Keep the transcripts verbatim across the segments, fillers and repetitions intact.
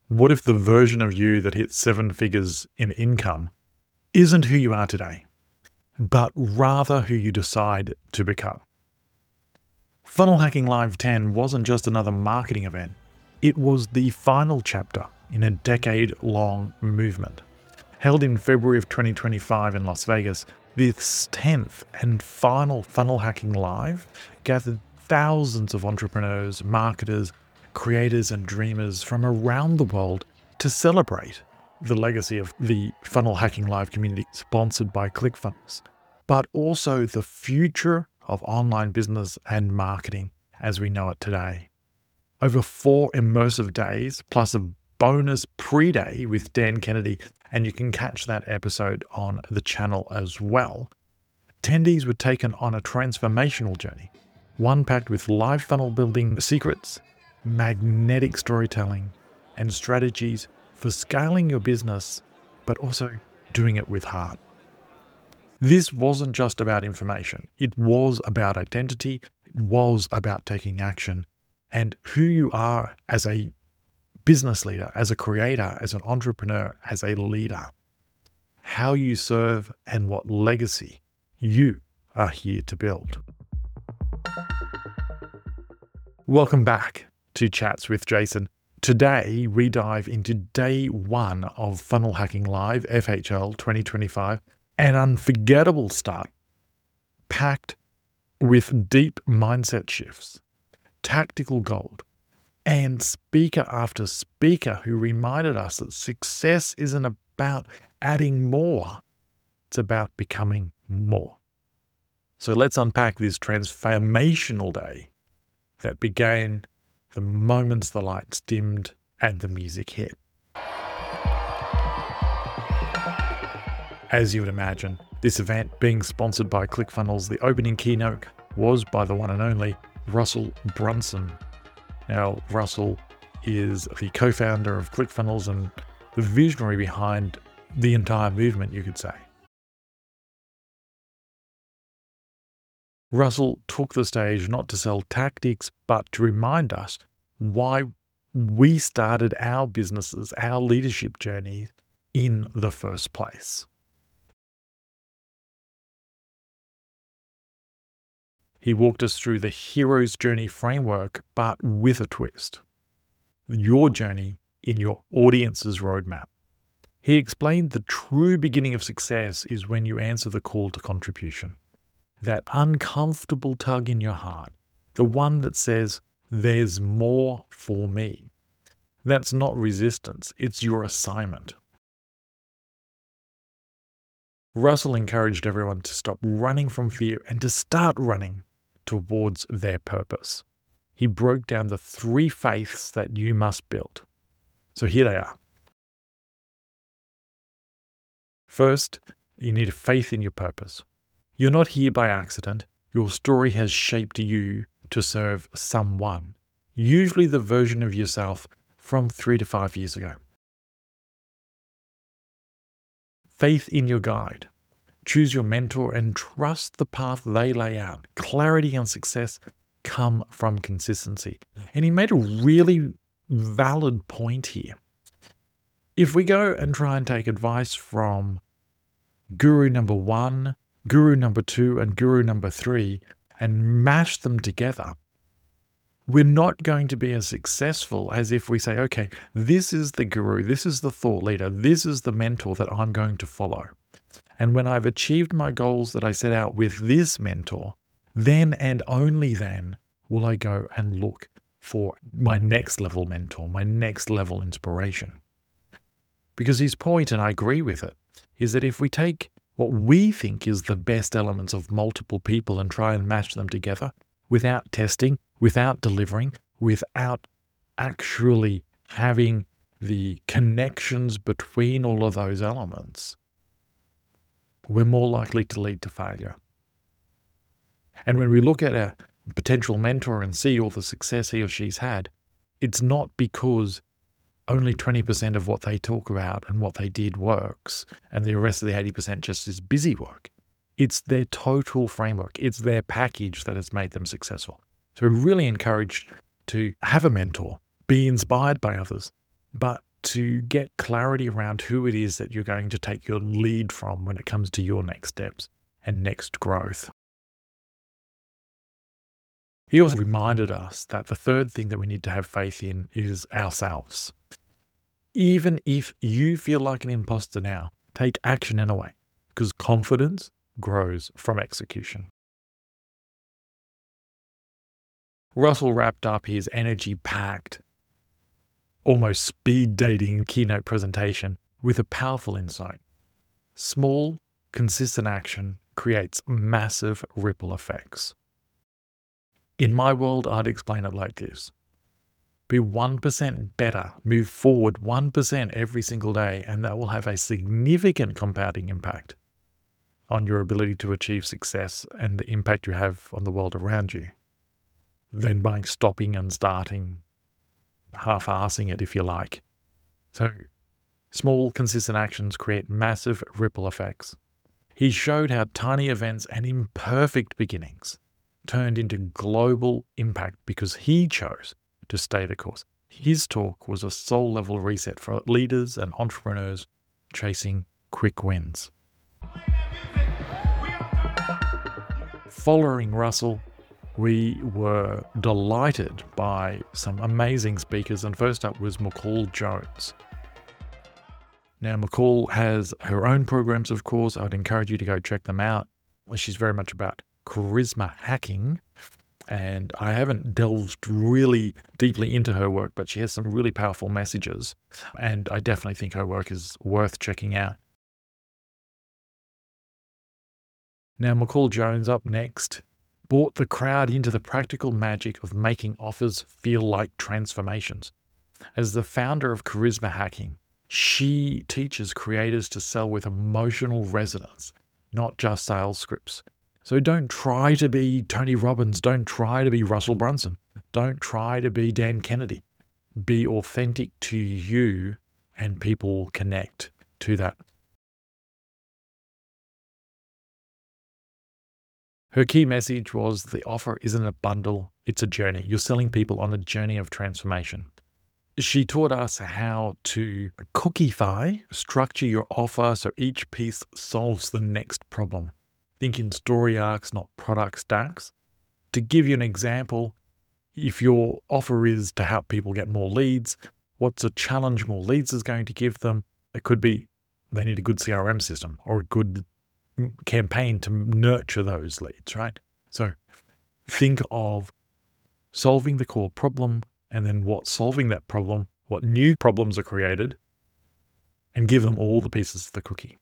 What if the version of you that hit seven figures in income isn't who you are today, but rather who you decide to become? Funnel Hacking Live ten wasn't just another marketing event. It was the final chapter in a decade-long movement. Held in February of twenty twenty-five in Las Vegas, this tenth and final Funnel Hacking Live gathered thousands of entrepreneurs, marketers, creators, and dreamers from around the world to celebrate the legacy of the Funnel Hacking Live community sponsored by ClickFunnels, but also the future of online business and marketing as we know it today. Over four immersive days, plus a bonus pre-day with Dan Kennedy, and you can catch that episode on the channel as well. Attendees were taken on a transformational journey, one packed with live funnel building secrets, magnetic storytelling, and strategies for scaling your business, but also doing it with heart. This wasn't just about information. It was about identity. It was about taking action and who you are as a business leader, as a creator, as an entrepreneur, as a leader, how you serve and what legacy you are here to build. Welcome back to Chats with Jason. Today, we dive into day one of Funnel Hacking Live, F H L twenty twenty-five, an unforgettable start, packed with deep mindset shifts, tactical gold, and speaker after speaker who reminded us that success isn't about adding more, it's about becoming more. So let's unpack this transformational day that began the moments the lights dimmed and the music hit. As you would imagine, this event being sponsored by ClickFunnels, the opening keynote was by the one and only Russell Brunson. Now, Russell is the co-founder of ClickFunnels and the visionary behind the entire movement, you could say. Russell took the stage not to sell tactics, but to remind us why we started our businesses, our leadership journey in the first place. He walked us through the hero's journey framework, but with a twist. Your journey in your audience's roadmap. He explained the true beginning of success is when you answer the call to contribution. That uncomfortable tug in your heart, the one that says, there's more for me. That's not resistance, it's your assignment. Russell encouraged everyone to stop running from fear and to start running towards their purpose. He broke down the three faiths that you must build. So here they are. First, you need a faith in your purpose. You're not here by accident. Your story has shaped you to serve someone, usually the version of yourself from three to five years ago. Faith in your guide. Choose your mentor and trust the path they lay out. Clarity and success come from consistency. And he made a really valid point here. If we go and try and take advice from guru number one, guru number two, and guru number three, and mash them together, we're not going to be as successful as if we say, okay, this is the guru, this is the thought leader, this is the mentor that I'm going to follow. And when I've achieved my goals that I set out with this mentor, then and only then will I go and look for my next level mentor, my next level inspiration. Because his point, and I agree with it, is that if we take what we think is the best elements of multiple people and try and mash them together without testing, without delivering, without actually having the connections between all of those elements, we're more likely to lead to failure. And when we look at a potential mentor and see all the success he or she's had, it's not because only twenty percent of what they talk about and what they did works, and the rest of the eighty percent just is busy work. It's their total framework. It's their package that has made them successful. So we're really encouraged to have a mentor, be inspired by others, but to get clarity around who it is that you're going to take your lead from when it comes to your next steps and next growth. He also reminded us that the third thing that we need to have faith in is ourselves. Even if you feel like an imposter now, take action anyway, because confidence grows from execution. Russell wrapped up his energy-packed, almost speed dating keynote presentation with a powerful insight. Small, consistent action creates massive ripple effects. In my world, I'd explain it like this. Be one percent better, move forward one percent every single day, and that will have a significant compounding impact on your ability to achieve success and the impact you have on the world around you, than by stopping and starting, half-assing it if you like. So small, consistent actions create massive ripple effects. He showed how tiny events and imperfect beginnings turned into global impact because he chose to stay the course. His talk was a soul-level reset for leaders and entrepreneurs chasing quick wins. Following Russell, we were delighted by some amazing speakers, and first up was McCall Jones. Now, McCall has her own programs, of course. I'd encourage you to go check them out. She's very much about charisma hacking, and I haven't delved really deeply into her work, but she has some really powerful messages, and I definitely think her work is worth checking out. Now, McCall Jones up next brought the crowd into the practical magic of making offers feel like transformations. As the founder of Charisma Hacking, she teaches creators to sell with emotional resonance, not just sales scripts. So don't try to be Tony Robbins. Don't try to be Russell Brunson. Don't try to be Dan Kennedy. Be authentic to you, and people connect to that. Her key message was the offer isn't a bundle, it's a journey. You're selling people on a journey of transformation. She taught us how to cookify, structure your offer so each piece solves the next problem. Think in story arcs, not product stacks. To give you an example, if your offer is to help people get more leads, what's a challenge more leads is going to give them? It could be they need a good C R M system or a good campaign to nurture those leads, right? So think of solving the core problem, and then what solving that problem, what new problems are created, and give them all the pieces of the cookie.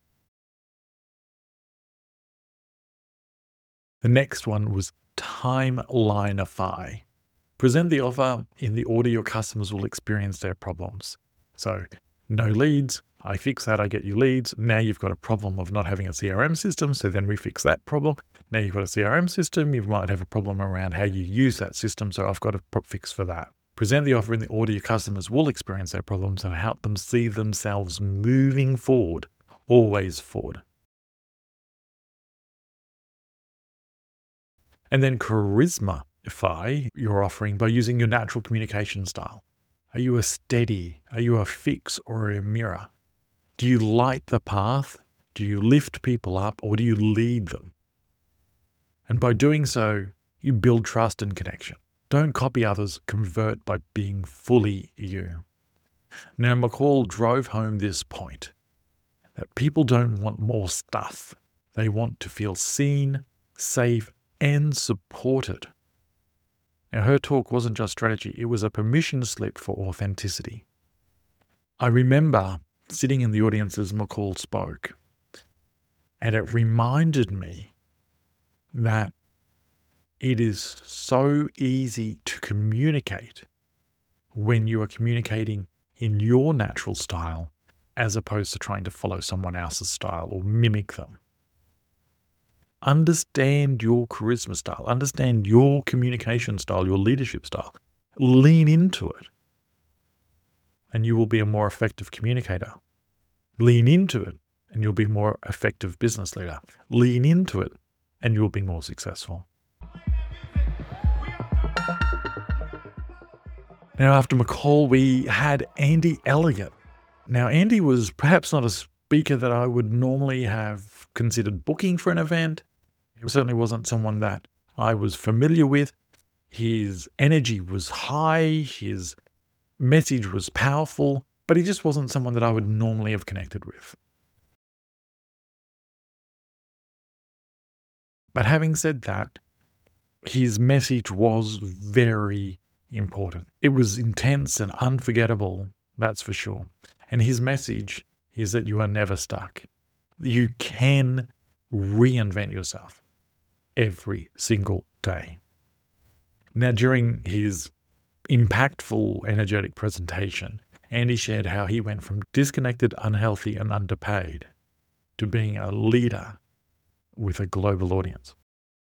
The next one was Timelineify. Present the offer in the order your customers will experience their problems. So no leads, I fix that, I get you leads. Now you've got a problem of not having a C R M system, so then we fix that problem. Now you've got a C R M system, you might have a problem around how you use that system, so I've got a fix for that. Present the offer in the order your customers will experience their problems and help them see themselves moving forward, always forward. And then charismaify your offering by using your natural communication style. Are you a steady? Are you a fix or a mirror? Do you light the path? Do you lift people up, or do you lead them? And by doing so, you build trust and connection. Don't copy others, convert by being fully you. Now, McCall drove home this point, that people don't want more stuff. They want to feel seen, safe, and supported. Now, her talk wasn't just strategy, it was a permission slip for authenticity. I remember sitting in the audience as McCall spoke, and it reminded me that it is so easy to communicate when you are communicating in your natural style as opposed to trying to follow someone else's style or mimic them. Understand your charisma style, understand your communication style, your leadership style. Lean into it, and you will be a more effective communicator. Lean into it, and you'll be a more effective business leader. Lean into it, and you'll be more successful. Now, after McCall, we had Andy Elliott. Now, Andy was perhaps not a speaker that I would normally have considered booking for an event. He certainly wasn't someone that I was familiar with. His energy was high, his message was powerful, but he just wasn't someone that I would normally have connected with. But having said that, his message was very important. It was intense and unforgettable, that's for sure. And his message is that you are never stuck. You can reinvent yourself every single day. Now, during his impactful, energetic presentation, Andy shared how he went from disconnected, unhealthy, and underpaid to being a leader with a global audience.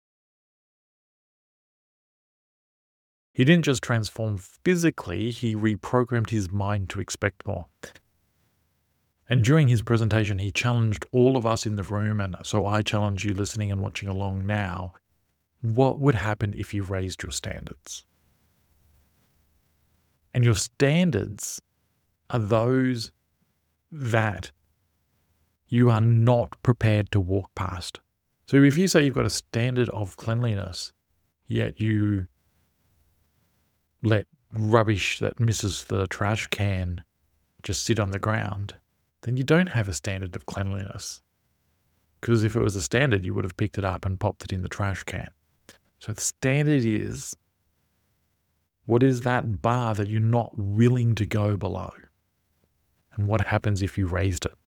He didn't just transform physically, he reprogrammed his mind to expect more. And during his presentation, he challenged all of us in the room, and so I challenge you listening and watching along now, what would happen if you raised your standards? And your standards are those that you are not prepared to walk past. So if you say you've got a standard of cleanliness, yet you let rubbish that misses the trash can just sit on the ground, then you don't have a standard of cleanliness. Because if it was a standard, you would have picked it up and popped it in the trash can. So the standard is, what is that bar that you're not willing to go below? And what happens if you raised it?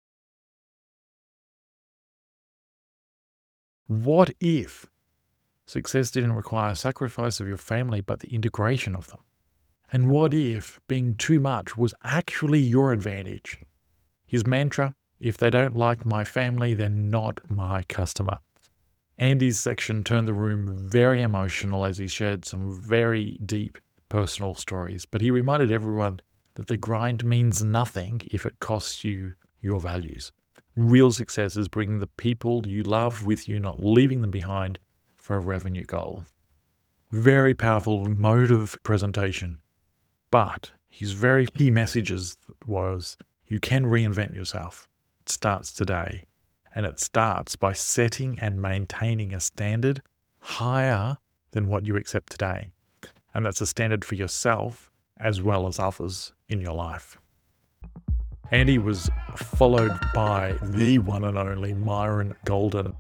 What if success didn't require sacrifice of your family, but the integration of them? And what if being too much was actually your advantage? His mantra, if they don't like my family, they're not my customer. Andy's section turned the room very emotional as he shared some very deep personal stories, but he reminded everyone that the grind means nothing if it costs you your values. Real success is bringing the people you love with you, not leaving them behind for a revenue goal. Very powerful, emotive presentation. But his very key messages was, you can reinvent yourself. It starts today. And it starts by setting and maintaining a standard higher than what you accept today. And that's a standard for yourself as well as others in your life. Andy was followed by the one and only Myron Golden.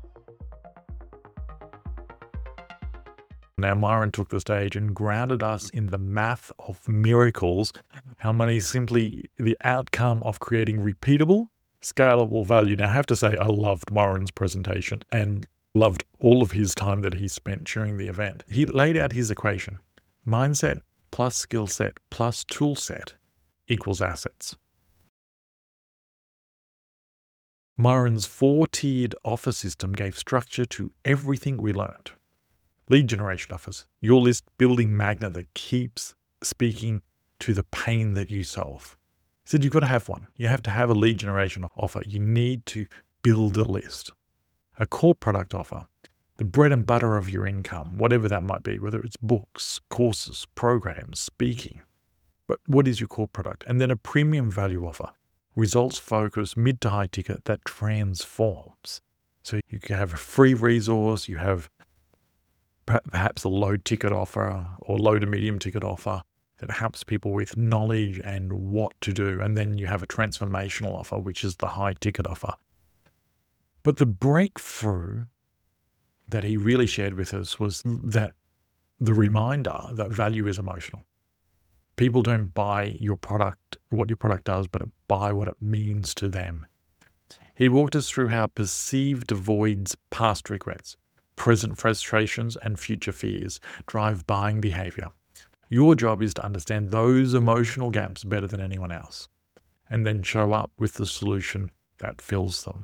Now, Myron took the stage and grounded us in the math of miracles, how money is simply the outcome of creating repeatable, scalable value. Now, I have to say, I loved Myron's presentation and loved all of his time that he spent during the event. He laid out his equation. Mindset plus skill set plus tool set equals assets. Myron's four-tiered offer system gave structure to everything we learned. Lead generation offers, your list building magnet that keeps speaking to the pain that you solve. He said you've got to have one. You have to have a lead generation offer. You need to build a list. A core product offer, the bread and butter of your income, whatever that might be, whether it's books, courses, programs, speaking. But what is your core product? And then a premium value offer, results focused, mid to high ticket that transforms. So you can have a free resource, you have perhaps a low ticket offer or low to medium ticket offer that helps people with knowledge and what to do. And then you have a transformational offer, which is the high ticket offer. But the breakthrough that he really shared with us was that the reminder that value is emotional. People don't buy your product, what your product does, but buy what it means to them. He walked us through how perceived avoids past regrets. Present frustrations and future fears drive buying behavior. Your job is to understand those emotional gaps better than anyone else, and then show up with the solution that fills them.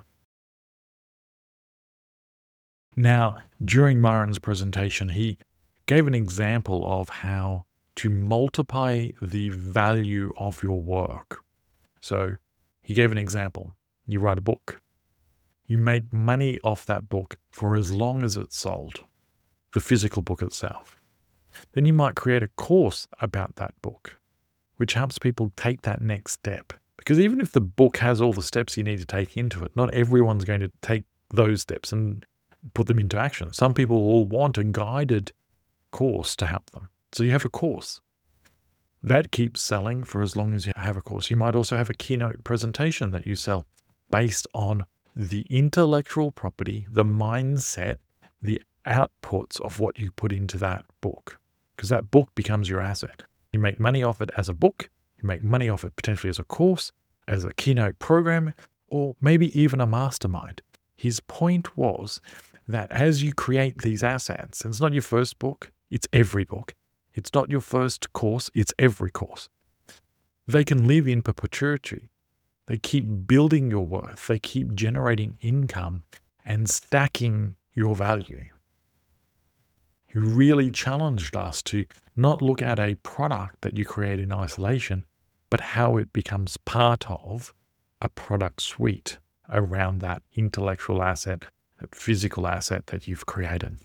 Now, during Myron's presentation, he gave an example of how to multiply the value of your work. So he gave an example. You write a book. You make money off that book for as long as it's sold, the physical book itself. Then you might create a course about that book. which helps people take that next step. Because even if the book has all the steps you need to take into it, not everyone's going to take those steps and put them into action. Some people will want a guided course to help them. So you have a course. That keeps selling for as long as you have a course. You might also have a keynote presentation that you sell based on the intellectual property, the mindset, the outputs of what you put into that book. Because that book becomes your asset. You make money off it as a book. You make money off it potentially as a course, as a keynote program, or maybe even a mastermind. His point was that as you create these assets, and it's not your first book, it's every book. It's not your first course, it's every course. They can live in perpetuity. They keep building your worth. They keep generating income and stacking your value. He really challenged us to not look at a product that you create in isolation, but how it becomes part of a product suite around that intellectual asset, that physical asset that you've created.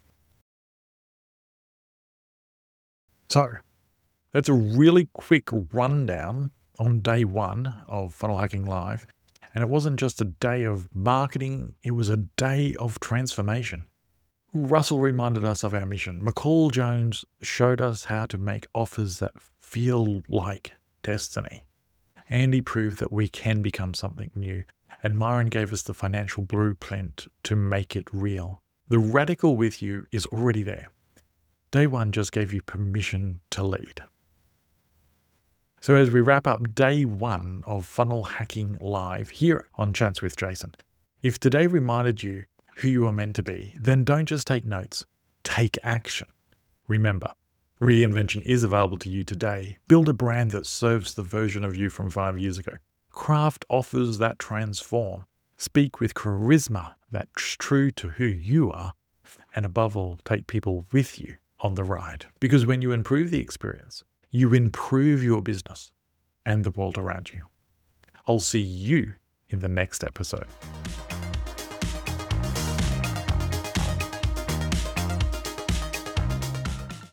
So that's a really quick rundown on day one of Funnel Hacking Live. And it wasn't just a day of marketing, it was a day of transformation. Russell reminded us of our mission. McCall Jones showed us how to make offers that feel like destiny. Andy proved that we can become something new. And Myron gave us the financial blueprint to make it real. The radical with you is already there. Day one just gave you permission to lead. So as we wrap up day one of Funnel Hacking Live here on Chats with Jason, if today reminded you who you are meant to be, then don't just take notes, take action. Remember, reinvention is available to you today. Build a brand that serves the version of you from five years ago. Craft offers that transform. Speak with charisma that's true to who you are. And above all, take people with you on the ride. Because when you improve the experience, you improve your business and the world around you. I'll see you in the next episode.